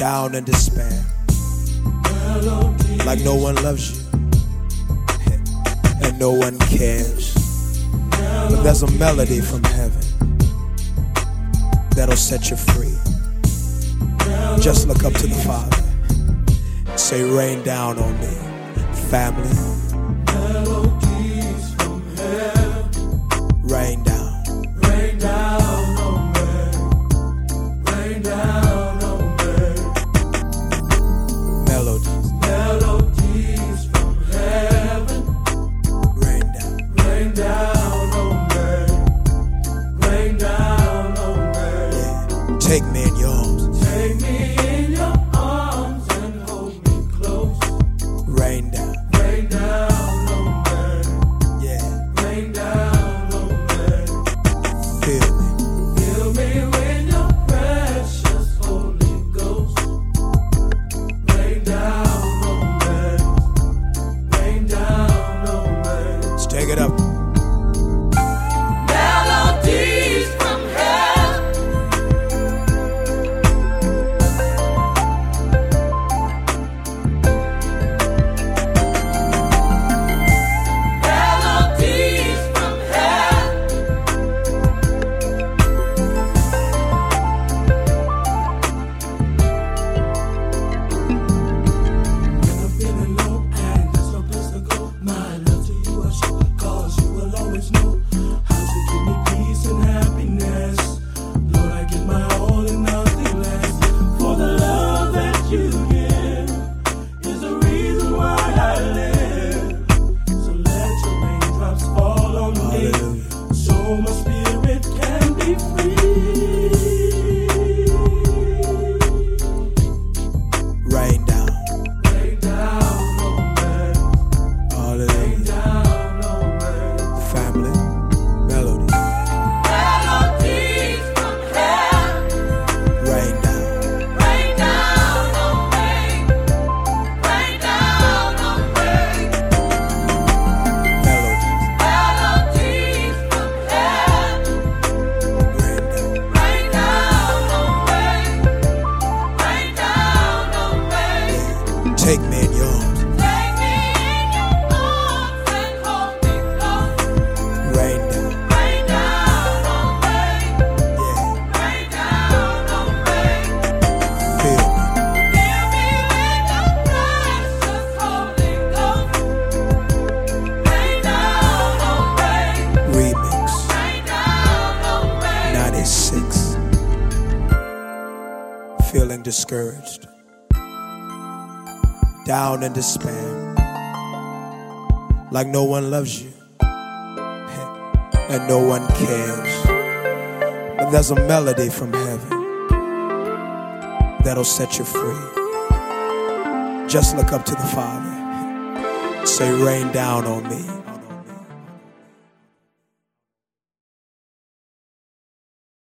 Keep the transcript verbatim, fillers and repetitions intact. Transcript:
down in despair, like no one loves you and no one cares. But there's a melody from heaven that'll set you free. Just look up to the Father, say, rain down on me, family. Melodies from heaven, Rain down, rain down on me, rain down on me. melodies, Melodies from heaven, rain down. rain down on me, rain down on me. Yeah. Take me in your arms, Take me in your arms and hold me close. rain down. Rain down on me, Yeah, rain down on me. feel me. Fill me with your precious Holy Ghost. Rain down on me, rain down on me. Let's take it up. Melodies from heaven, melodies from heaven. When I'm feeling low and there's no place to go, my love to you I show, 'cause you will always know how to give me peace and happiness. Lord, I give my all and nothing less. For the love that you give is the reason why I live. So let your raindrops fall on me, Hallelujah. so my spirit can be free. Rain down. Rain down on me, rain Hallelujah. down on me. Family, melody, Melodies from heaven, rain down. rain down on me, rain down on me. Melodies, Melodies from heaven, rain down. rain down on me, rain down on me. Take me in your arms, Take me in your arms and hold me close. rain down. Rain down on me, Yeah, rain down on me. feel me. Fill me with your precious Holy Ghost. Rain down on me, Remix, rain down on me. ninety-six. Feeling discouraged, down in despair, like no one loves you and no one cares. But there's a melody from heaven that'll set you free. Just look up to the Father, say, rain down on me,